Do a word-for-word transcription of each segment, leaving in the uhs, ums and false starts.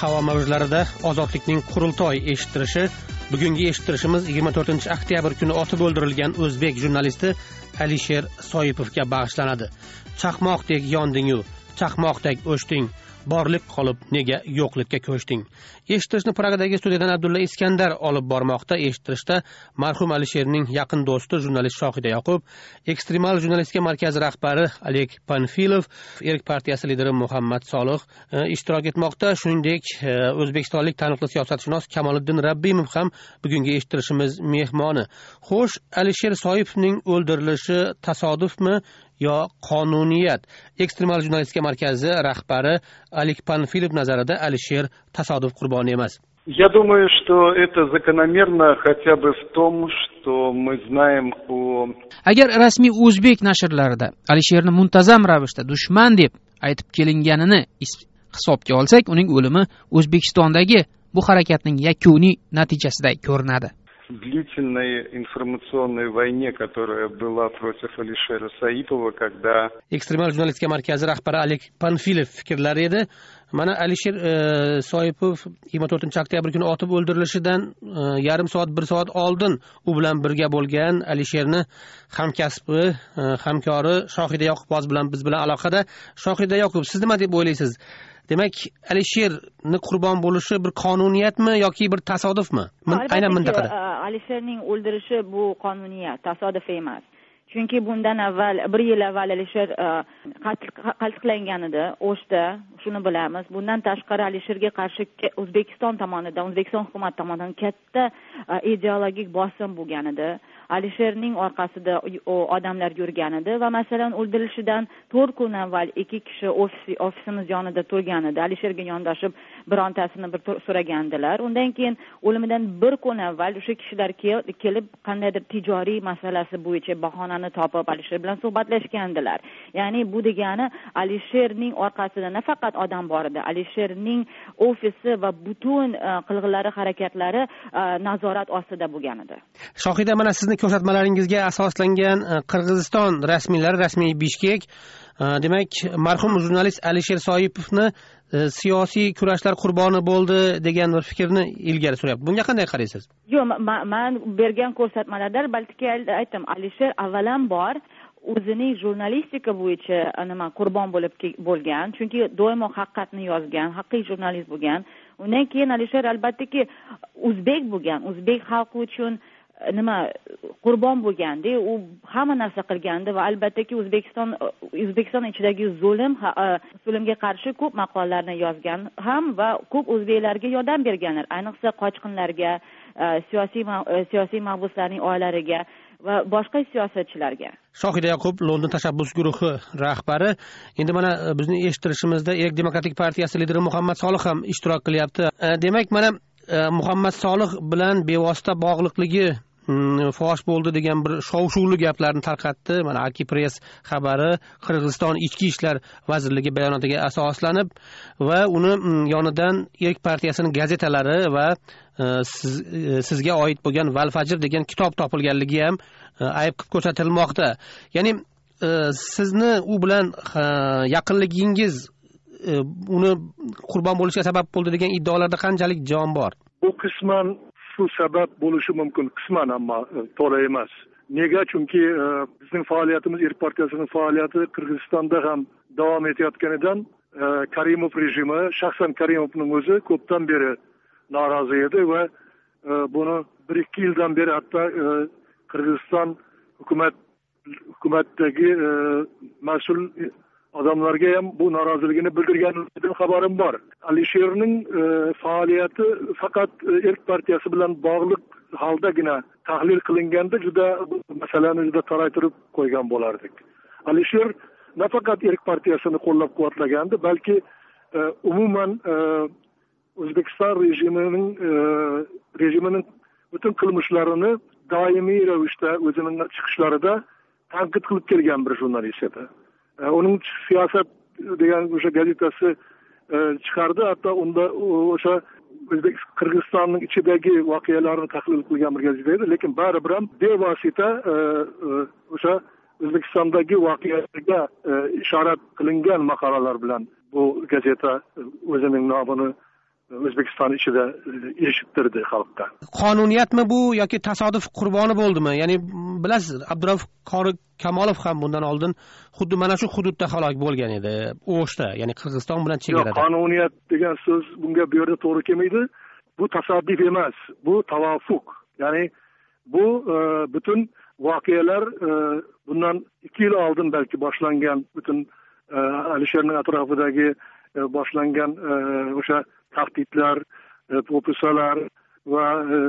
havo mavjlarida ozodlikning qurultoy eshittirishi. Bugungi eshittirishimiz yigirma to'rtinchi oktyabr kuni otib o'ldirilgan o'zbek jurnalisti Alisher Soipovga bag'ishlanadi. Chaqmoqdek yonding-u, chaqmoqdek o'chding, borlik qolib nega yo'qlikka ko'chding. Eshittirishni Pragadagi studiyadan Abdulla Iskandar olib bormoqda. Eshittirishda marhum Alisherning yaqin do'sti jurnalist Shohida Yoqub, Ekstremal jurnalistika markazi rahbari Oleg Panfilov, Erk partiyasi lideri Muhammad Solih ishtirok etmoqda. Shuningdek, o'zbekistonlik taniqli siyosatshunos Kamoliddin Rabbimov ham bugungi eshittirishimiz mehmoni. Xo'sh, Alisher Soipovning o'ldirilishi tasodifmi yo qonuniyat? Ekstremal jurnalistika markazi rahbari Oleg Panfilov nazarida Alisher tasodif qurboni emas. Я думаю, что это закономерно хотя бы в том, что мы знаем о... Agar rasmiy o'zbek nashrlarida Alisherni muntazam ravishda dushman deb aytib kelinganini hisobga olsak, uning o'limi O'zbekistondagi bu harakatning yakuniy natijasida ko'rinadi. длительной информационной войне, которая была против Алишера Соипова, когда... Ekstremal jurnalistika markazi rahbari Oleg Panfilov fikrlari edi. Mana Alisher e, Soipov yigirma to'rtinchi oktyabr kuni otib o'ldirilishidan e, yarim soat, bir soat oldin u bilan birga bo'lgan Alisherni hamkasbi, e, hamkori Shohida Yoqubboz bilan biz bilan aloqada. Shohida Yoqub, siz nima deb o'ylaysiz? Demak, Alisherni qurbon bo'lishi bir qonuniyatmi yoki bir tasodifmi? Aynan mintaqada. Alisherning o'ldirishi bu qonuniyat, tasodif emas. Chunki bundan avval, bir yil avval Alisher qaltiqlangan edi, O'shda, shuni bilamiz. Bundan tashqari Alisherga qarshi O'zbekiston tomonidan, O'zbekiston hukumat tomonidan katta ideologik bosim bo'lgan edi. Alisherning orqasida odamlar yurgan edi va masalan o'ldirilishidan to'rt kun avval ikki kishi ofisi ofisimiz yonida turgan edi. Alisherga yondoshib birontasini bir so'ragandilar. Undan keyin o'limidan bir kun avval o'sha kishilar kelib qandaydir tijoriy masalasi bo'yicha bahonani topib Alisher bilan suhbatlashgandilar. Ya'ni bu degani Alisherning orqasida nafaqat odam bor edi, Alisherning ofisi va butun qilg'ilari, harakatlari nazorat ostida bo'lgan edi. Shohida, mana sizni ko'rsatmalaringizga asoslangan Qirg'iziston rasmiylari, rasmiy Bishkek, demak, marhum jurnalist Alisher Soipovni siyosiy kurashlar qurboni bo'ldi degan bir fikrni ilgari suryapti. Bunga qanday qaraysiz? Yo'q, men bergan ko'rsatmalarda balki aytdim, Alisher avvalambor o'zining jurnalistika bo'yicha nima qurbon bo'lib bo'lgan, chunki doimo haqiqatni yozgan, haqiqiy jurnalist bo'lgan. Undan keyin Alisher albattaki o'zbek bo'lgan, o'zbek xalqi uchun nima qurbon bo'lganda, u hamma narsa qilgandi va albattaki O'zbekiston O'zbekiston ichidagi zulm zulmga qarshi ko'p maqolalarni yozgan ham va ko'p o'zbeklarga yordam berganlar, ayniqsa qochqinlarga, siyosiy siyosiy mahbuslarning oilalariga va boshqa siyosatchilarga. Shohida Yoqub, London tashabbus guruhi rahbari. Endi mana bizni eshittirishimizda Erk demokratik partiyasi lideri Muhammad Solih ham ishtirok qilyapti. Demak, mana Muhammad Solih bilan bevosita bog'liqligi fosh bo'ldi degan bir shov-shuvli gaplarni tarqatdi. Mana Akipress xabari Qirg'iziston Ichki ishlar vazirligi bayonotiga asoslanib va uni yonidan Erk partiyasining gazetalari va siz, sizga oid bo'lgan Valfajr degan kitob topilganligi ham ayb qilib ko'rsatilmoqda. Ya'ni sizni u bilan yaqinligingiz uni qurbon bo'lishiga sabab bo'ldi degan iddaolarda qanchalik jon bor? Bu qisman shu sabab bo'lishi mumkin, qisman, ammo to'la emas. Nega? Chunki bizning faoliyatimiz, Erk partiyasining faoliyati Qirg'izistonda ham davom etayotganidan Karimov rejimi, shaxsan Karimovning o'zi ko'pdan beri norozi edi va buni bir ikki yildan beri hatto Qirg'iziston hukumat hukumatdagi mas'ul odamlarga ham bu noroziligini bildirganidan xabarim bor. Alisherning faoliyati faqat Erk partiyasi bilan bog'liq holdagina tahlil qilinganda juda masalani juda toraytirib qo'ygan bo'lardik. Alisher nafaqat Erk partiyasini qo'llab-quvvatlagandi, balki umuman O'zbekiston rejimining rejimining butun qilmishlarini doimiy ravishda o'zining chiqishlarida tanqid qilib kelgan bir jurnalist edi. Uning siyosat degan o'sha gazetasi chiqardi, hatto unda o'sha O'zbek Qirg'izistonning ichidagi voqealarni tahlil qilgan bir gazeta edi, lekin baribir ham bevosita o'sha O'zbekistondagi voqealarga ishorat qilingan maqolalar bilan bu gazeta o'zining nomini O'zbekiston ichida eshittirdi xalqqa. Qonuniyatmi bu yoki tasodif qurboni bo'ldimi? Ya'ni bilasiz, Abdurauf Qori Kamolov ham bundan oldin xuddi mana shu hududda halok bo'lgan edi, O'shda, ya'ni Qirg'iziston bilan chegarada. Qonuniyat degan so'z bunga bu yerda to'g'ri kelmaydi. Bu tasodif emas, bu tavafuq. Ya'ni bu butun voqealar bundan ikki yil oldin balki boshlangan, butun Alisherning atrofidagi boshlangan o'sha tahdidlar, po'pisalar va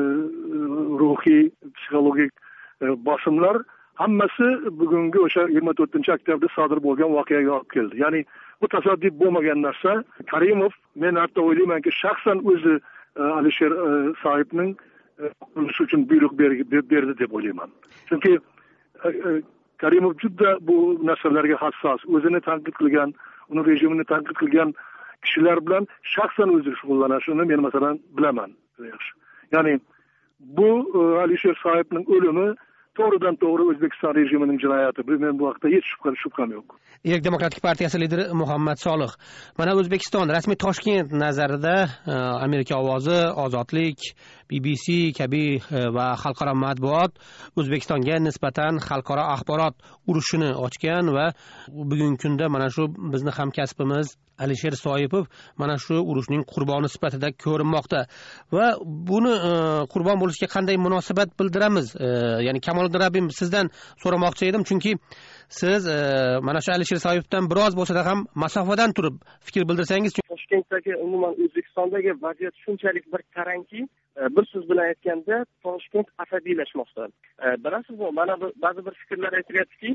ruhiy, psixologik bosimlar hammasi bugungi o'sha yigirma to'rtinchi oktyabrda sodir bo'lgan voqeaga olib keldi. Ya'ni bu tasodif bo'lmagan narsa. Karimov, men hatto o'ylaymanki, shaxsan o'zi Alisher Soipovning qurilishi uchun buyruq berdi deb o'ylayman. Chunki Karimov juda bu narsalarga hassos, o'zini tanqid qilgan, uni rejimini tanqid qilgan kishilar bilan shaxsan o'zi shug'ullanishini men masalan bilaman. Ya'ni bu Alisher Soipovning o'limi to'g'ridan to'g'ri O'zbekiston rejimining jinoyati. Men bu haqda hech shubham yo'q. Erk Demokratik partiyasi lideri Muhammad Solih. Mana O'zbekiston rasmiy Toshkent nazarida Amerika ovozi, Ozodlik, B B C kabi va xalqaro matbuot O'zbekistonga nisbatan xalqaro axborot urushini ochgan va bugungi kunda mana shu bizni hamkasbimiz Alisher Soipov mana shu urushning qurboni sifatida ko'rinmoqda va buni qurbon bo'lishga qanday munosabat bildiramiz? Ya'ni Kamoliddin Rabbim, sizdan so'ramoqchi edim, chunki siz mana shu Alisher Soipovdan biroz bo'lsa ham masofadan turib fikr bildirsangiz. Toshkentdagi umuman O'zbekistondagi vaziyat shunchalik bir tarangki, bir so'z bilan aytganda Toshkent asabiylashmoqda. Bilasizmi, mana ba'zi bir fikrlar aytilyaptiki,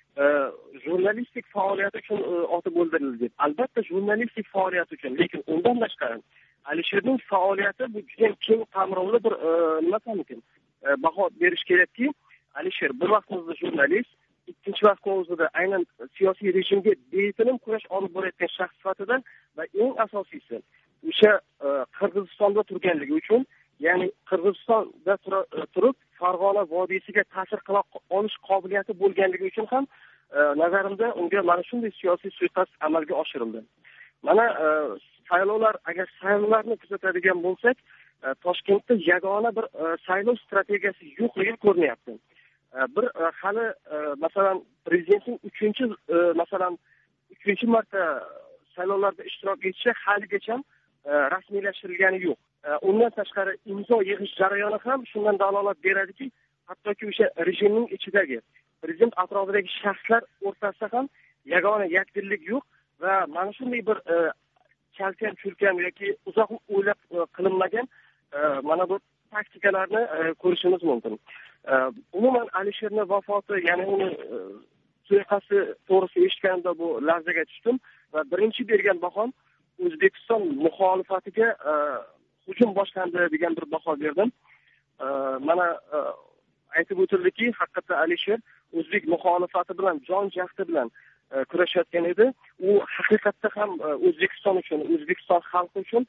jurnalistik faoliyat uchun otib o'ldirildi. Albatta jurnalistik faoliyat uchun, lekin undan tashqari Alisherning faoliyati bu juda keng qamrovli bir nima mumkin baho berish kerakki, Alisher bir vaqtda jurnalist, ikkinchi vaqtning o'zida aynan siyosiy rejimga betinim kurash olib borayotgan shaxs sifatida va eng asosiysi o'sha Qirg'izistonda turganligi uchun, ya'ni Qirg'izistonda turib Farg'ona vodiysiga ta'sir qila olish qobiliyati bo'lganligi uchun ham nazarimda unga mana shunday siyosiy suiqasd amalga oshirildi. Mana saylovlar, agar saylovlarni kuzatadigan bo'lsak, Toshkentda yagona bir saylov strategiyasi yo'qligi ko'rinyapti. Bir hali masalan prezidentning uchinchi masalan uchinchi marta saylovlarda ishtirok etishi haligacha rasmiylashtirilgani yo'q. Undan tashqari imzo yig'ish jarayoni ham shundan dalolat beradiki, hattoki o'sha rejimning ichidagi prezident atrofidagi shaxslar o'rtasida ham yagona yakdillik yo'q va mana shunday bir chalkan chulkan yoki uzoq o'ylab qilinmagan mana bu taktikalarni ko'rishimiz mumkin. Umuman Alisherning vafoti, ya'ni uni suiqasdi to'g'risida eshitganimda bu larzaga tushdim va birinchi bergan bahom O'zbekiston muxolifatiga hujum boshlandi degan bir baho berdim. Mana aytib o'tildiki, haqiqatda Alisher o'zbek muxolifati bilan jon jahdi bilan kurashayotgan edi. U haqiqatda ham O'zbekiston uchun, O'zbekiston xalqi uchun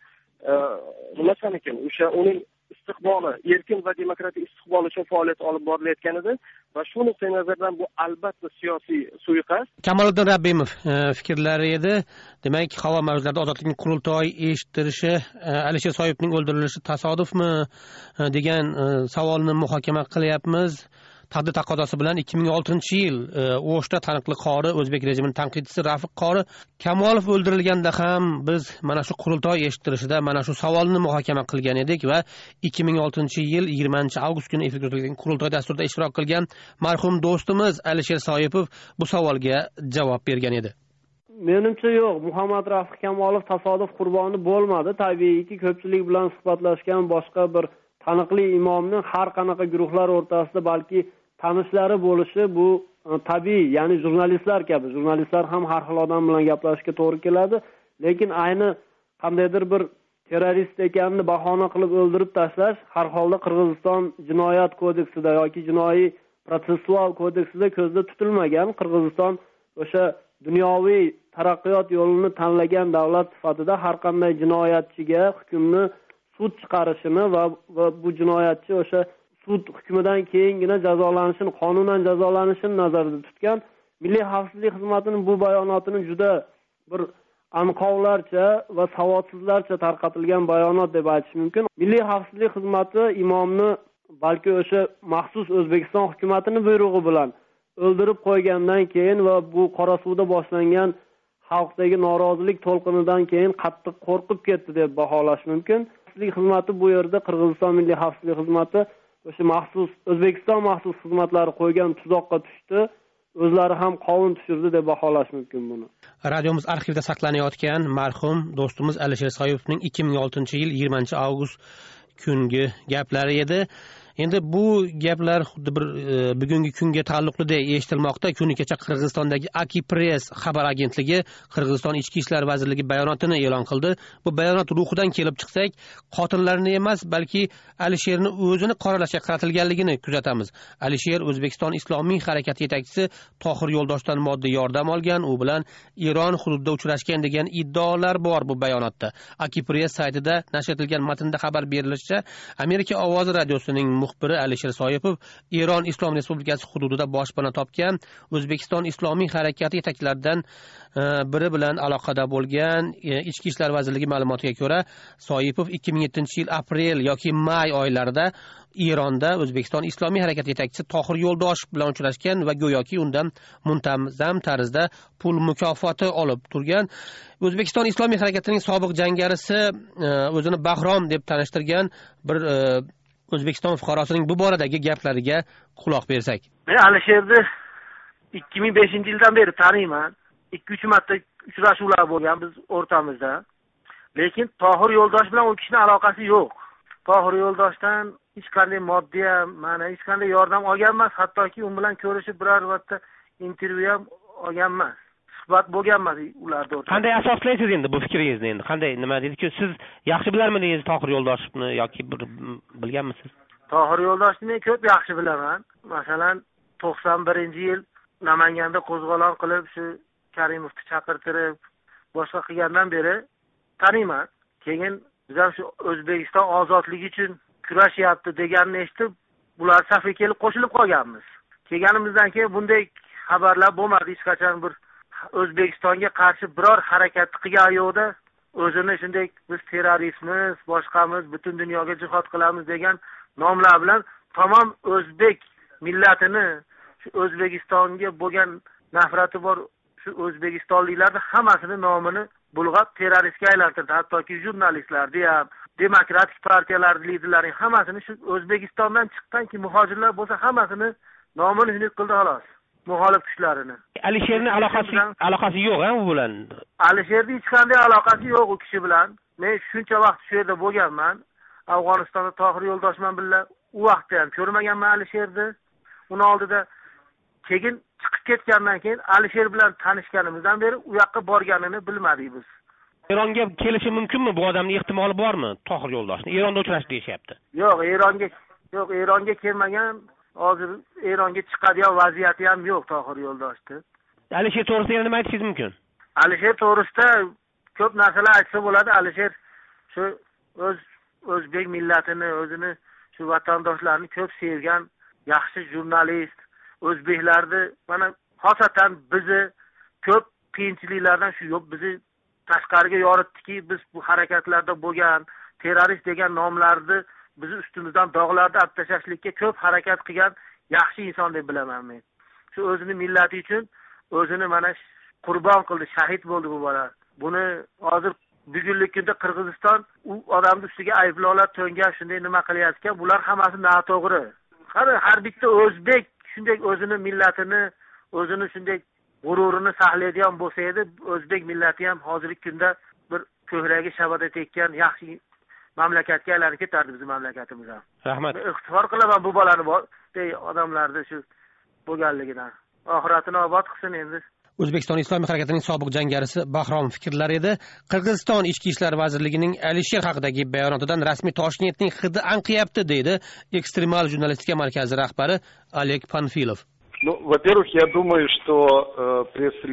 nima ekan, o'sha uning istiqboli, erkin va demokratik istiqbol uchun faoliyat olib borilayotgan edi va shu nuqtai nazardan bu albatta siyosiy suiqasd. Kamoliddin Rabbimov fikrlari edi. Demak, havo mavzularida ozodlikning qurultoyi eshittirishi, Alisher Soipovning o'ldirilishi tasodifmi degan savolni muhokama qilyapmiz. Taqdir taqozosi bilan ikki ming oltinchi yil O'shda taniqli qori, o'zbek rejimining tanqidchisi Rafiq Qori Kamolov o'ldirilganda ham biz mana shu qurultoy eshittirishida mana shu savolni muhokama qilgan edik va ikki ming oltinchi yil yigirmanchi avgust kuni efirga uzatilgan qurultoy dasturida ishtirok qilgan marhum do'stimiz Alisher Soipov bu savolga javob bergan edi. Menimcha yo'q, Muhammad Rafiq Kamolov tasodif qurboni bo'lmadi. Tabiiyki, ko'pchilik bilan suhbatlashgan boshqa bir taniqli imomning har qanaqa guruhlar o'rtasida balki tanishlari bo'lishi bu tabiiy, ya'ni jurnalistlar kabi. Jurnalistlar ham har xil odam bilan gaplashishga to'g'ri keladi, lekin ayni qandaydir bir terrorist ekanini bahona qilib o'ldirib tashlash har holda Qirg'iziston jinoyat kodeksida yoki jinoiy protsessual kodeksida ko'zda tutilmagan. Qirg'iziston o'sha dunyoviy taraqqiyot yo'lini tanlagan davlat sifatida har qanday jinoyatchiga hukmni sud chiqarishini va, va bu jinoyatchi o'sha sud hukmidan keyingina jazolanishini, qonunan jazolanishini nazarda tutgan. Milliy xavfsizlik xizmatining bu bayonotini juda bir anqovlarcha va savodsizlarcha tarqatilgan bayonot deb aytish mumkin. Milliy xavfsizlik xizmati imomni balki o'sha maxsus O'zbekiston hukumatini buyrug'i bilan o'ldirib qo'ygandan keyin va bu Qorasuvda boshlangan xalqdagi norozilik to'lqinidan keyin qattiq qo'rqib ketdi deb baholash mumkin. Xavfsizlik xizmati bu yerda Qirg'iziston Milliy xavfsizlik xizmati o'sha maxsus O'zbekiston maxsus xizmatlari qo'ygan tuzoqqa tushdi. O'zlari ham qovun tushirdi deb baholash mumkin buni. Radiomiz arxivida saqlanayotgan marhum do'stimiz Alisher Soipovning ikki ming oltinchi yil yigirmanchi avgust kungi gaplari edi. Endi bu gaplar xuddi bir e, bugungi kunga taalluqli eshitilmoqda. Kuni kecha Qirg'izistondagi Aki Press xabar agentligi Qirg'iziston Ichki ishlar vazirligi bayonotini e'lon qildi. Bu bayonot ruhidan kelib chiqsak, qotillarni emas, balki Alisherni o'zini qoralashga qaratilganligini kuzatamiz. Alisher O'zbekiston Islomiy harakati yetakchisi Tohir Yo'ldoshdan moddiy yordam olgan, u bilan Eron hududida uchrashgan degan iddaolar bor bu bayonotda. Aki Press saytida nashr etilgan matnda xabar berilishicha, Amerika ovozi radiosining muxbiri Alisher Soipov Eron Islom Respublikasi hududida boshpana topgan O'zbekiston Islomiy harakati yetakchilaridan biri bilan aloqada bo'lgan. Ichki ishlar vazirligi ma'lumotiga ko'ra, Soipov ikki ming yettinchi yil aprel yoki may oylarida Eronda O'zbekiston Islomiy harakati yetakchisi Tohir Yo'ldoshev bilan uchrashgan va go'yoki undan muntazam tarzda pul mukofoti olib turgan. O'zbekiston Islomiy harakatining sobiq jangarisi o'zini Bahrom deb tanishtirgan bir O'zbekiston fuqarosining bu boradagi gaplariga quloq bersak. Men Alisherni ikki ming beshinchi yildan beri taniyman. ikki uch marta uchrashuvlar bo'lgan biz o'rtamizda. Lekin Tohir Yo'ldosh bilan u kishining aloqasi yo'q. Tohir Yo'ldoshdan hech qanday moddiy, mana hech qanday yordam olgan emas, hattoki u bilan ko'rishib biror marta intervyu ham olgan emas. Suhbat bo'lgan emas ularda o'rtasida. Qanday asoslaysiz endi bu fikringizni? Endi qanday, nima dediki, siz yaxshi bilarmidingiz Tohir Yo'ldoshevni yoki bir bilganmisiz? Tohir Yo'ldoshni men ko'p yaxshi bilaman. Masalan, to'qson birinchi yil Namanganda qo'zg'olon qilib, shu Karimovni chaqirtirib, boshqa qilgandan beri taniyman. Keyin biz ham shu O'zbekiston ozodligi uchun kurashyapti deganini eshitib, bular safiga kelib qo'shilib qolganmiz. Kelganimizdan keyin bunday xabarlar bo'lmadi, hech qachon bir O'zbekistonga qarshi biror harakat qilgan yo'qda, o'zini shunday biz terroristmiz, boshqamiz, butun dunyoga jihad qilamiz degan nomlar bilan tamom o'zbek millatini, shu O'zbekistonga bo'lgan nafrati bor shu o'zbekistonliklarni hammasini nomini bulg'ab terroristga aylantirdi. Hattoki jurnalistlarni ham, demokratik partiyalar liderlarining hammasini shu O'zbekistondan chiqqanki muhojirlar bo'lsa hammasini nomini shunday qildi xolos. Muxolif kuchlarini. Alisherning aloqasi aloqasi yo'q, ha, u bilan. Alisherning hech qanday aloqasi yo'q u kishi bilan. Men shuncha vaqt shu yerda bo'lganman. Afg'onistonda Tohir Yo'ldosh bilan birga u vaqtda ham ko'rmaganman Alisherni. Uni oldida keyin chiqib ketgandan keyin Alisher bilan tanishganimizdan beri u yoqqa borganini bilmadik biz. Eronga kelishi mumkinmi? Bu odamning ehtimoli bormi? Tohir Yo'ldoshni Eronda uchrash deyapti. Yo'q, Eronga yo'q, Eronga kelmagan. Hozir Eronga chiqadigan vaziyati ham yo'q Tohir Yo'ldoshni. Alisher to'g'risida nima aytishingiz mumkin? Alisher to'g'risida ko'p narsalar aytsa bo'ladi. Alisher shu o'z o'zbek millatini, o'zini shu vatandoshlarini ko'p sevgan yaxshi jurnalist, o'zbeklarni mana xosatan bizni ko'p qiyinchiliklardan shu yo'q bizni tashqariga yoritdiki, biz bu harakatlarda bo'lgan terrorist degan nomlarni bizni ustimizdan dog'larda olib tashlashlikka ko'p harakat qilgan yaxshi inson deb bilaman men. Shu o'zini millati uchun o'zini mana qurbon qildi, shahid bo'ldi bu bola. Buni hozir bugungi kunda Qirg'iziston u odamning ustiga ayblovlar to'ngan, shunday nima qilyapti-kan, bular hammasi noto'g'ri. Qani har bitta o'zbek shunday o'zini millatini, o'zini shunday g'ururini saqlaydigan bo'lsa edi, o'zbek millati ham hozirgi kunda bir ko'kragi shabada tekkan yaxshi mamlakatga aylanib ketardi bizning mamlakatimiz ham. Rahmat. Ixtifor qilaman bu bolani bor, odamlarni shu bo'lganligidan. Oxiratini obod qilsin endi. O'zbekiston Islomiy harakatining sobiq jangarisi Bahrom fikrlari edi. Qirg'iziston Ichki ishlar vazirligining Alisher haqidagi bayonotidan rasmiy Toshkentning hidi anqiyapti, deydi ekstremal jurnalistika markazi rahbari Oleg Panfilov. Ну, во-первых, я думаю, что э, пресс-релиз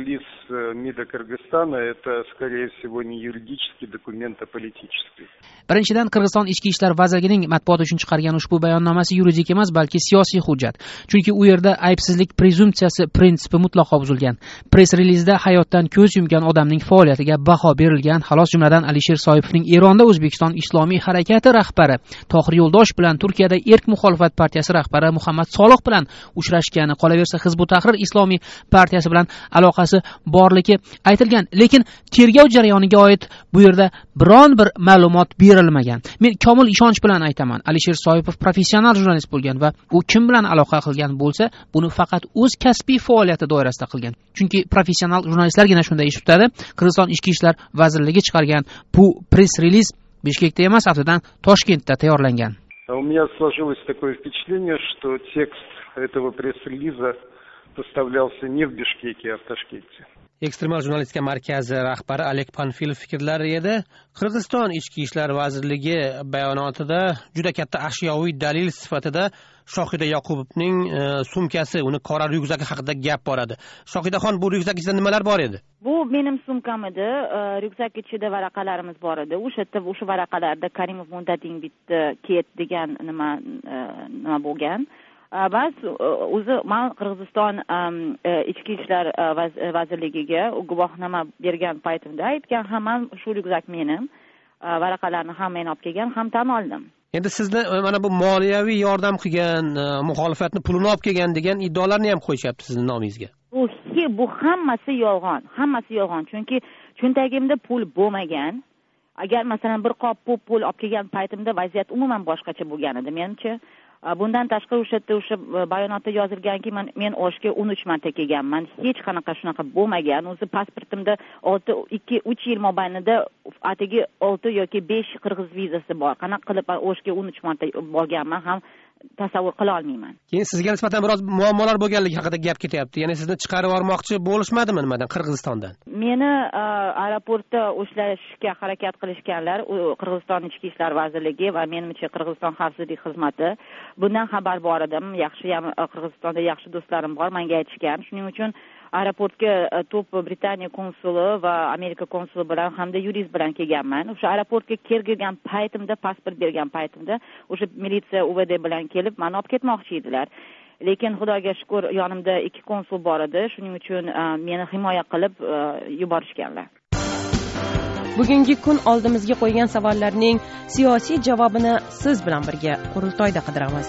МИДа Кыргызстана, это, скорее всего, не юридический документ, а политический. Birinchidan, Qirg'iziston ichki ishlar vazirligining matbuot uchun chiqargan ushbu bayonnomasi yuridik emas, balki siyosiy hujjat. Chunki u yerda aybsizlik prezumpsiyasi prinsipi mutlaqo buzilgan. Press relizda hayotdan ko'z yumgan odamning faoliyatiga baho berilgan. Xolos, jumladan Alisher Soipovning Eronda O'zbekiston Islomiy harakati rahbari Tohir Yo'ldosh bilan Turkiyada Erk muxolifat partiyasi rahbari Muhammad Solih bilan uchrashgani, qolaversa Hizbut Tahrir Islomiy partiyasi bilan aloqasi borligi aytilgan. Lekin tergov jarayoniga oid bu yerda biron bir ma'lumot berilmagan. Men komil ishonch bilan aytaman, Alisher Soipov professional jurnalist bo'lgan va u kim bilan aloqa qilgan bo'lsa, buni faqat o'z kasbiy faoliyati doirasida qilgan. Chunki professional jurnalistlargina shunday ish tutadi. Qirg'iziston ichki ishlar vazirligi chiqargan bu press reliz Bishkekda emas, aftidan Toshkentda tayyorlangan. У меня сложилось такое впечатление, что текст этого пресс-релиза составлялся не в Бишкеке, а в Ташкенте. Ekstremal jurnalistika markazi rahbari Alek Panfilov fikrlari edi. Qirg'iziston ichki ishlar vazirligi bayonotida juda katta ashyoviy dalil sifatida Shohida Yoqubovning e, sumkasi, uni qora ryukzaki haqida gap boradi. Shohidaxon, bu ryukzak ichida nimalar bor edi? Bu mening sumkam edi. Ryukzak ichida varaqalarimiz bor edi. O'sha yerda o'sha varaqalarda Karimov muddating bitdi, ket degan nima nima bo'lgan. Bas o'zi men Qirg'iziston ichki ishlar vazirligiga guvohnoma bergan paytimda aytgan, hamma shu ryukzak mening, varaqalarni hamma men olib kelgan, ham tan oldim. Endi sizni mana bu moliyaviy yordam qilgan, muxolifatni pulini olib kelgan degan iddaolarni ham qo'yishyapti sizning nomingizga. Bu bu hammasi yolg'on, hammasi yolg'on. Chunki cho'ntagimda pul bo'lmagan. Agar masalan bir qop pul olib kelgan paytimda vaziyat umuman boshqacha bo'lgan edi menimcha. Bundan tashqari o'sha yerda o'sha bayonotda yozilganki, men men oshga o'n uch marta kelganman. Hech qanaqa shunaqa bo'lmagan. O'zi pasportimda olti ikki uch yil mobaynida atigi olti yoki besh qirg'iz vizasi bor. Qanaqa qilib oshga o'n uch marta borganman ham tasavvur qila olmayman. Keyin sizga nisbatan biroz muammolar bo'lganligi haqida gap ketyapti. Ya'ni sizni chiqarib yubormoqchi bo'lishmadimi nimadan, Qirg'izistondan? Meni aeroportda ushlashga harakat qilishganlar Qirg'iziston ichki ishlar vazirligi va menimcha Qirg'iziston xavfsizlik xizmati. Bundan xabar bor edim. Yaxshi ham Qirg'izistonda yaxshi do'stlarim bor, menga aytishgan. Shuning uchun aeroportga top Britaniya konsuli va Amerika konsuli bilan hamda yurist bilan kelganman. O'sha aeroportga kelgan paytimda, pasport bergan paytimda o'sha militsiya U V D bilan kelib meni olib ketmoqchi edilar. Lekin Xudoga shukr, yonimda ikki konsul bor edi. Shuning uchun meni himoya qilib yuborishganlar. Bugungi kun oldimizga qo'ygan savollarning siyosiy javobini siz bilan birga qurultoyda qidiramiz.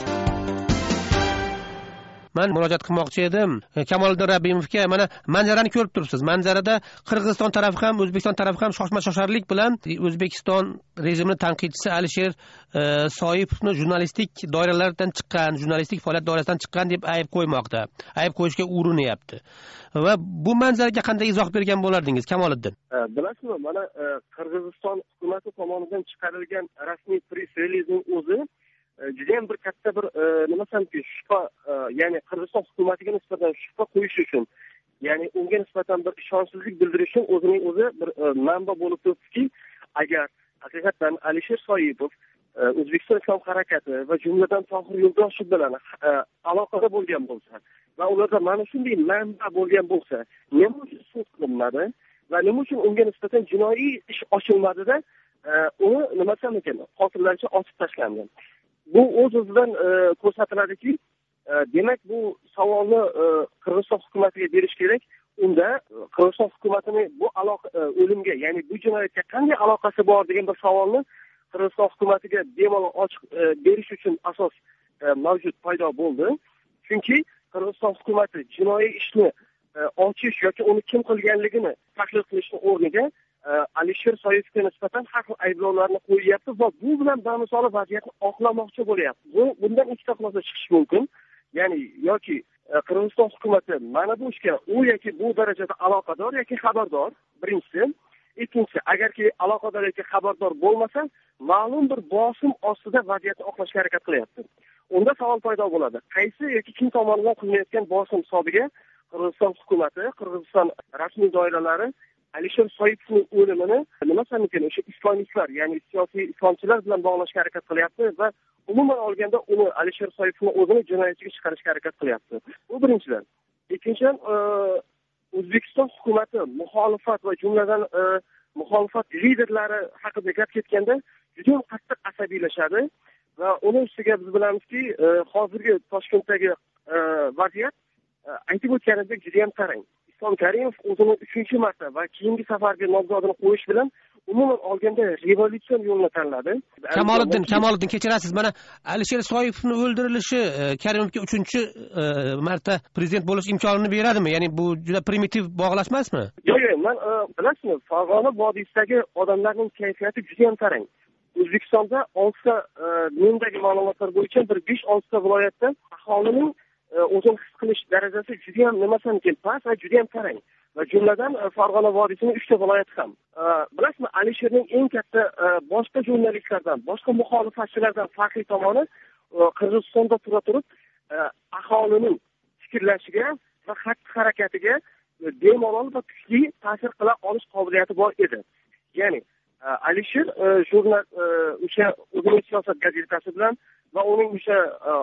Men murojaat qilmoqchi edim Kamoliddin Rabbimovga. Mana manzarani ko'rib turibsiz. Manzarada Qirg'iziston tarafi ham, O'zbekiston tarafi ham shoshma-shosharlik bilan O'zbekiston rejimining tanqidchisi Alisher e, Soipovni jurnalistik doiralardan chiqqan, jurnalistik faoliyat doirasidan chiqqan deb ayb qo'ymoqda. Ayb qo'yishga urinilyapti. Va bu manzaraga qanday izoh bergan bo'lardingiz, Kamoliddin? Bilasizmi, mana Qirg'iziston hukumati tomonidan chiqarilgan rasmiy press relizning o'zi juda ham bir katta bir nima sanki shubha, ya'ni Qirg'iziston hukumatiga nisbatan shubha qo'yish uchun, ya'ni unga nisbatan bir ishonchsizlik bildirish uchun o'zining o'zi bir manba bo'lib turibdiki, agar haqiqatan Alisher Soipov O'zbekiston Islom harakati va jumladan Tohir Yo'ldoshev bilan aloqada bo'lgan bo'lsa va ularda mana shunday manba bo'lgan bo'lsa, nima uchun sud qilinmadi va nima uchun unga nisbatan jinoiy ish ochilmadida uni nima desam ekan, qotillarcha otib tashlandi. Bu o'z-o'zidan ko'rsatiladiki, demak bu savolni Qirg'iziston hukumatiga berish kerak. Unda Qirg'iziston hukumatining bu aloqa o'limga, ya'ni bu jinoyatga qanday aloqasi bor degan bir savolni Qirg'iziston hukumatiga bemalol ochiq berish uchun asos mavjud paydo bo'ldi. Chunki Qirg'iziston hukumati jinoiy ishni ochish yoki uni kim qilganligini tahlil qilishning o'rniga Alisher Soipovga nisbatan har xil ayblovlarni qo'yyapti va bu bilan bamisoli vaziyatni oqlamoqchi bo'lyapti. Bu bundan ikkita xulosa chiqishi mumkin. Ya'ni yoki Qirg'iziston hukumati mana bu ishga u yoki bu darajada aloqador yoki xabardor, birinchisi. Ikkinchisi, agarki aloqador yoki xabardor bo'lmasa, ma'lum bir bosim ostida vaziyatni oqlashga harakat qilyapti. Unda savol paydo bo'ladi. Qaysi yoki kim tomonidan qilinayotgan bosim hisobiga Qirg'iziston hukumati, Qirg'iziston rasmiy doiralari Alisher Soipovning o'limini nima sanayotgan o'sha islomistlar, ya'ni siyosiy islomchilar bilan bog'lashga harakat qilyapti va umuman olganda uni Alisher Soipovni o'zini jinoyatchiga chiqarishga harakat qilyapti. Bu birinchidan. Ikkinchidan, O'zbekiston hukumati muxolifat va jumladan muxolifat liderlari haqida gap ketganda juda ham qattiq asabiylashadi va uni ustiga biz bilamizki, hozirgi Toshkentdagi vaziyat aytib o'tganimdek juda ham tarang. Islom Karimov o'zini uchinchi marta va keyingi safarga nomzodini qo'yish bilan umuman olganda revolyutsiyon yo'lni tanladi. Kamoliddin, Kamoliddin kechirasiz, mana Alisher Soipovning o'ldirilishi Karimovga uchinchi marta prezident bo'lish imkonini beradimi? Ya'ni bu juda primitiv bog'lash emasmi? Yo'q, yo'q, men bilasizmi, Farg'ona vodiysidagi odamlarning kayfiyati juda ham tarang. O'zbekistonda oltita mendagi ma'lumotlar bo'yicha bir besh oltita viloyatda aholining o'zini his qilish darajasi juda ham nimasan ekan past va juda ham tarang. Va jumladan Farg'ona vodiysining uchta viloyati ham. Bilasizmi, Alisherning eng katta boshqa jurnalistlardan, boshqa muxolifatchilardan farqli tomoni Qirg'izistonda tura turib aholining fikrlashiga va xatti-harakatiga bemalol va kuchli ta'sir qila olish qobiliyati bor edi. Ya'ni Alisher jurnal o'sha o'zining siyosat gazetasi bilan va uning o'sha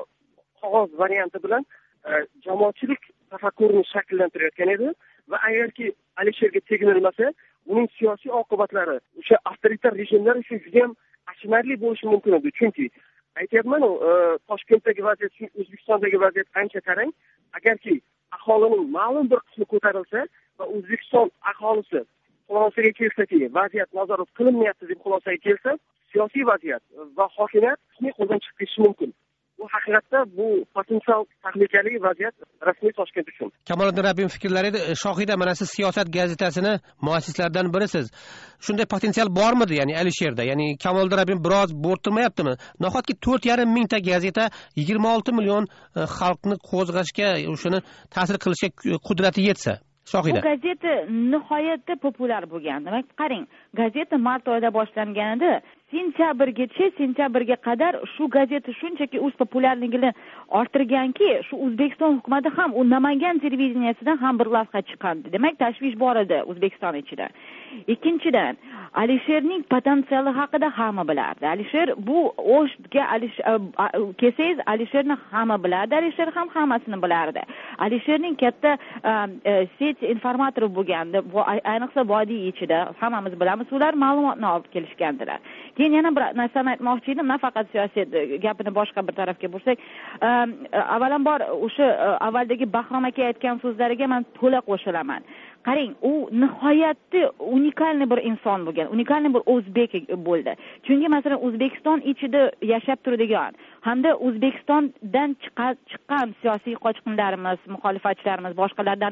qog'oz varianti bilan jamoatchilik tafakkurini shakllantirayotgan edi va agarki Alisherga teginilmasa, uning siyosiy oqibatlari o'sha avtoritar rejimlar uchun juda ham achinarli bo'lishi mumkin edi. Chunki aytyapman, Toshkentdagi vaziyat, O'zbekistondagi vaziyat ancha tarang. Agarki aholining ma'lum bir qismi ko'tarilsa va O'zbekiston aholisi xulosaga kelsaki, vaziyat nazorat qilinmayapti deb xulosaga kelsa, siyosiy vaziyat va hokimiyat qo'ldan chiqib ketishi mumkin. Bu haqiqatda bu potensial tahlikali vaziyat rasmiy Toshkent uchun. Kamoliddin Rabbim fikrlari edi. Shohida, mana siz siyosat gazetasini muassislaridan birisiz. Shunday potensial bormidi, ya'ni Alisherda? Ya'ni Kamoliddin Rabbim biroz bo'rttirmayaptimi? Nahotki to'rt yarim mingta gazeta yigirma olti million xalqni qo'zg'ashga, o'shani ta'sir qilishga qudrati yetsa. Shohida. Bu gazeta nihoyatda populyar bo'lgan. Demak, qarang, gazeta mart oyida boshlanganida sentyabrgacha, sentyabrga qadar shu gazeta shunchaki o'z populyarligini orttirganki, shu O'zbekiston hukumati ham u Namangan televideniyasidan ham bir lavha chiqqandi. Demak, tashvish bor edi O'zbekiston ichida. Ikkinchidan, Alisherning potensiali haqida hamma bilardi. Alisher bu o'shga kelsangiz, Alisherni hamma bilardi. Alisher ham hammasini bilardi. Alisherning katta set informatori bo'lgandi. Bu ayniqsa vodiy ichida hammamiz bilamiz, ular ma'lumotni olib kelishgandilar. Keyin yana bir narsani aytmoqchi edim, nafaqat siyosiy gapini boshqa bir tarafga bursak, avvalambor o'sha avvaldagi Bahrom aka aytgan so'zlariga men to'la qo'shilaman. Qarang, u nihoyatda unikalniy bir inson bo'lgan, unikalniy bir o'zbek bo'ldi. Chunki masalan O'zbekiston ichida yashab turadigan hamda O'zbekistondan chiqqan siyosiy qochqinlarimiz, muxolifatchilarimiz, boshqalardan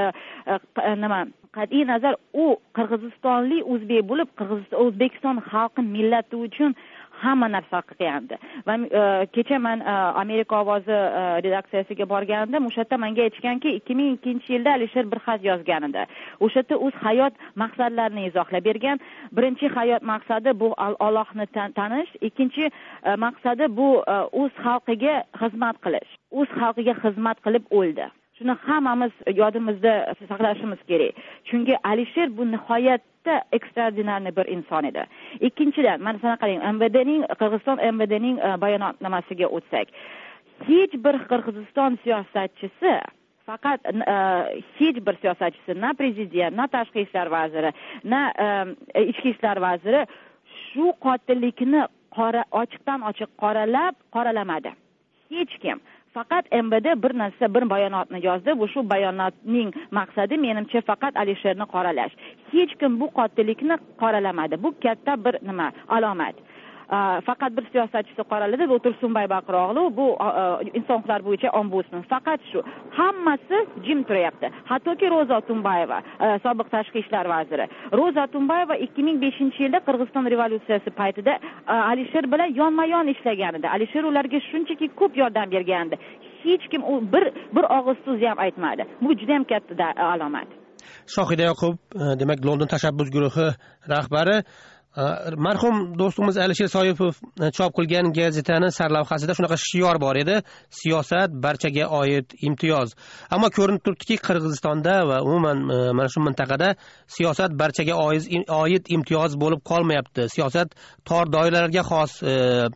nima qat'iy nazar u qirg'izistonlik o'zbek bo'lib, O'zbekiston xalqi millati uchun hamma narsa qilgandi. Va kecha men Amerika ovozi redaksiyasiga borganimda, o'sha yerda menga aytganki, ikki ming ikkinchi yilda Alisher bir xat yozgan edi. O'sha yerda o'z hayot maqsadlarini izohlab bergan. Birinchi hayot maqsadi bu Allohni tanish, ikkinchi maqsadi bu o'z xalqiga xizmat qilish. O'z xalqiga xizmat qilib o'ldi. Shuni hammamiz yodimizda saqlashimiz kerak. Chunki Alisher bu nihoyatda ekstraordinarniy bir inson edi. Ikkinchidan, mana sana qarang, M V D'ning Qirg'iziston M V D'ning bayonotnomasiga o'tsak, hech bir Qirg'iziston siyosatchisi faqat hech bir siyosatchisi, na prezident, na tashqi ishlar vaziri, na ichki ishlar vaziri shu qotillikni qora ochiqdan ochiq qoralab, qoralamadi. Hech kim. Faqat M V D bir narsa, bir bayonotni yozdi. Bu shu bayonotning maqsadi menimcha faqat Alisherni qoralash. Hech kim bu qotillikni qoralamadi. Bu katta bir nima, alomat. Faqat bir siyosatchisi qoraladi, bu Tursunbay Baqiroqlu, bu inson huquqlari bo'yicha ombudsman. Faqat shu. Hammasi jim turayapti. Hattoki Roza Otunbayeva, sobiq tashqi ishlar vaziri. Roza Otunbayeva ikki ming beshinchi yilda Qirg'iziston revolyutsiyasi paytida Alisher bilan yonma-yon ishlagan edi. Alisher ularga shunchaki ko'p yordam bergandi. Hech kim u bir bir og'iz so'z ham aytmadi. Bu juda ham katta alomat. Shohida Yoqub, demak London tashabbus guruhi rahbari, marhum do'stimiz Alisher Soipov chop qilgan gazetani sarlavhasida shunaqa shior bor edi: siyosat barchaga oid imtiyoz. Ammo ko'rinib turibdiki, Qirg'izistonda va umuman mana shu mintaqada siyosat barchaga oid imtiyoz bo'lib qolmayapti. Siyosat tor doiralarga xos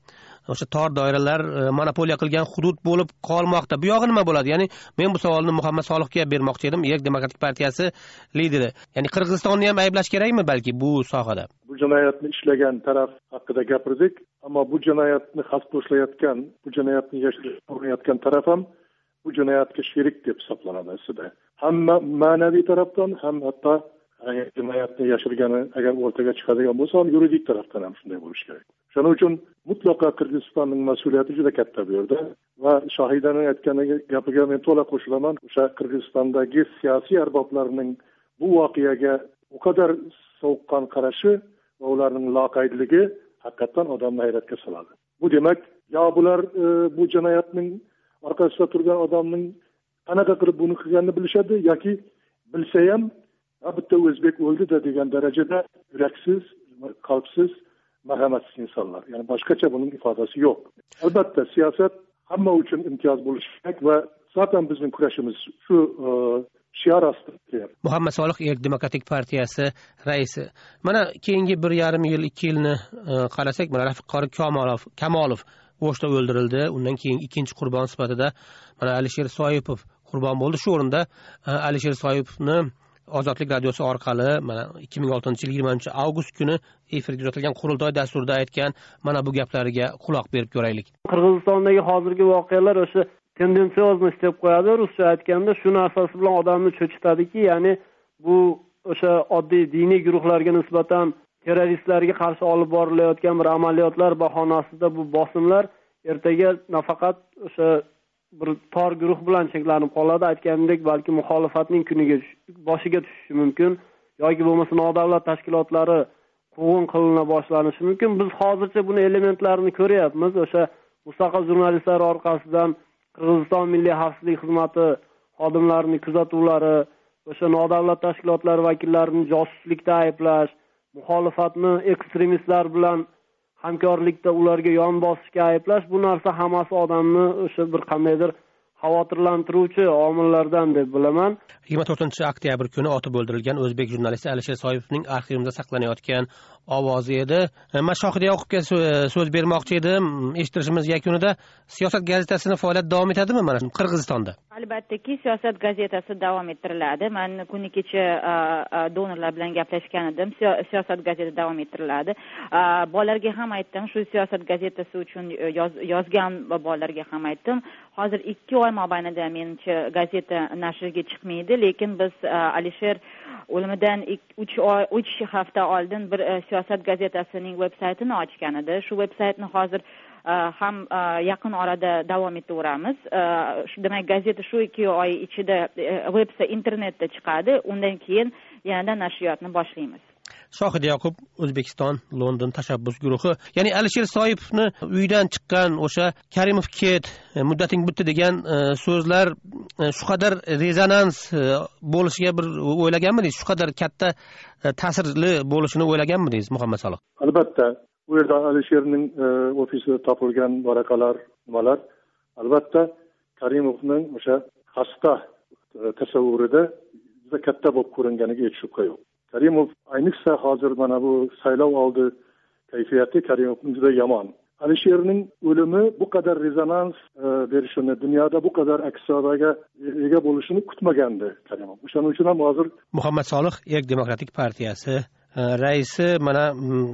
o'sha tor doiralar monopoliya qilgan hudud bo'lib qolmoqda. Bu yog'i nima bo'ladi? Ya'ni men bu savolni Muhammad Solihga bermoqchi edim, Erk demokratik partiyasi lideri. Ya'ni Qirg'izistonni ham ayblash kerakmi balki bu sohada? Bu jinoyatni ishlagan taraf haqida gapirdik, ammo bu jinoyatni xaspo'shlayotgan, bu jinoyatni yashirayotgan taraf ham bu jinoyatga sherik deb hisoblanadi aslida. Ham ma'naviy tarafdan, ham hatto agar jinoyatni yashirgani agar o'rtaga chiqadigan bo'lsa, ham yuridik tarafdan ham shunday bo'lishi kerak. Shuning uchun mutlaqo Qirg'izistonning mas'uliyati juda katta bu yerda va Shohidaning aytganiga gapiga men to'la qo'shilaman. O'sha Qirg'izistondagi siyosiy arboblarning bu voqeaga u qadar sovuqqon qarashi va ularning loqaydligi haqiqatan odamni hayratga soladi. Bu demak, yo bular e, bu jinoyatning orqasida turgan odamning qanaqa qilib buni qilganini bilishadi yoki bilsa ham bitta o'zbek o'ldi-da degan darajada yuraksiz, qalbsiz, marhamatsiz insonlar. Ya'ni boshqacha buning ifodasi yo'q. Albatta siyosat hamma uchun imtiyoz bo'lishi kerak va zaten bizning kurashimiz shu e, shior ostida. Muhammad Solih Erk demokratik partiyasi raisi. Mana keyingi bir yarim yil, ikki yilni e, qarasak, mana Rafiq Qori Kamolov, Kamolov O'shda o'ldirildi. Undan keyin ikkinchi qurbon sifatida mana Alisher Soipov qurbon bo'ldi. Shu o'rinda Alisher Soipovni Ozodlik radiosi orqali mana ikki ming oltinchi yil yigirmanchi avgust kuni efirga uzatilgan qurultoy dasturida aytgan mana bu gaplariga quloq berib ko'raylik. Qirg'izistondagi hozirgi voqealar o'sha tendensioznost deb qo'yadi, ruscha aytganda shu narsasi bilan odamni cho'chitadiki, ya'ni bu o'sha oddiy diniy guruhlarga nisbatan terroristlarga qarshi olib borilayotgan bir amaliyotlar bahonasida bu bosimlar ertaga nafaqat o'sha bir tor guruh bilan cheklanib qoladi, aytganidek balki muxolifatning kuniga boshiga tushishi mumkin yoki bo'lmasa nodavlat tashkilotlari quvg'in qilina boshlanishi mumkin. Biz hozircha buni elementlarini ko'ryapmiz. O'sha mustaqil jurnalistlar orqasidan Qirg'iziston Milliy xavfsizlik xizmati xodimlarining kuzatuvlari, o'sha nodavlat tashkilotlar vakillarini josuslikda ayblash, muxolifatni ekstremistlar bilan hamkorlikda ularga yon bosishga ayblash, bu narsa hammasi odamni o'sha bir qandaydir xavotirlantiruvchi omillardan deb bilaman. yigirma to'rtinchi oktyabr kuni otib o'ldirilgan o'zbek jurnalisti Alisher Soipovning arxivimizda saqlanayotgan ovozi edi. Men Shohida Yoqubga so'z bermoqchi edim. Eshittirishimiz yakunida Siyosat gazetasini faoliyat davom etadimi mana Qirg'izistonda? Albattaki Siyosat gazetasi davom ettiriladi. Men kuni kecha donorlar bilan gaplashgan edim. Siyosat gazetasi davom ettiriladi. Bolalarga ham aytdim, shu Siyosat gazetasi uchun yozgan bolalarga ham aytdim. Hozir ikki oy mobaynida menimcha gazeta nashrga chiqmaydi, lekin biz Alisher o'limidan uch oy uch hafta oldin bir Siyosat gazetasining veb-saytini ochgan edi. Shu veb-saytni hozir ham yaqin orada davom etaveramiz. Demak, gazeta shu ikki oy ichida veb-sayt internetda chiqadi. Undan keyin yanada nashriyotni boshlaymiz. Shohida Yoqub, O'zbekiston London tashabbus guruhi. Ya'ni Alisher Soipovni uydan chiqqan o'sha Karimov ket, muddating bitdi degan so'zlar shu qadar rezonans bo'lishiga bir o'ylaganmidingiz? Shu qadar katta ta'sirli bo'lishini o'ylaganmidingiz, Muhammad Solih? Albatta, u yerda Alisherning ofisida topilgan varaqalar, nimalar albatta Karimovning o'sha xasta tasavvurida juda katta bo'lib ko'ringaniga hech shubha yo'q. Karimov ayniqsa hozir mana bu saylov oldi kayfiyati Karimovning juda yomon. Alisherning o'limi bu qadar rezonans berishini, dunyoda bu qadar aks-sadoga ega bo'lishini kutmagandi Karimov. O'shaning uchun ham hozir Muhammad Solih Erk demokratik partiyasi raisi mana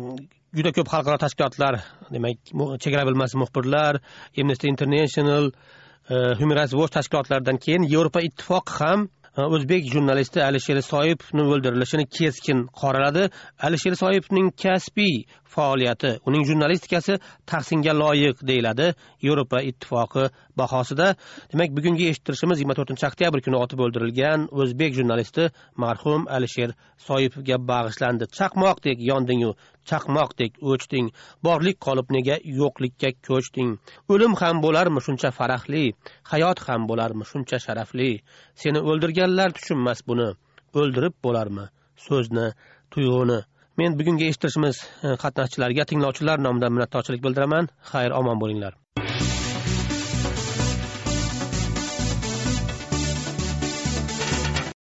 juda ko'p xalqaro tashkilotlar, demak, chegara bilmas muxbirlar, Amnesty International, Human Rights Watch tashkilotlaridan keyin Yevropa ittifoqi ham o'zbek jurnalisti Alisher Soipovning o'ldirilishini keskin qoraladi. Alisher Soipovning kasbiy faoliyati, uning jurnalistikasi tahsinga loyiq deyiladi Yevropa ittifoqi bahosida. Demak, bugungi eshittirishimiz yigirma to'rtinchi oktyabr kuni otib o'ldirilgan o'zbek jurnalisti marhum Alisher Soipovga bag'ishlandi. Chaqmoqdek yonding-u, chaqmoqdek o'chding, borlik qolib nega yo'qlikka ko'chding. O'lim ham bo'larmi shuncha farahli, hayot ham bo'larmi shuncha sharafli. Seni o'ldirganlar tushunmas buni, o'ldirib bo'larmi so'zni, tuyg'uni. Men bugungi eshittirishimiz qatnashchilariga, tinglovchilar nomidan minnatdorchilik bildiraman. Xayr, omon bo'linglar.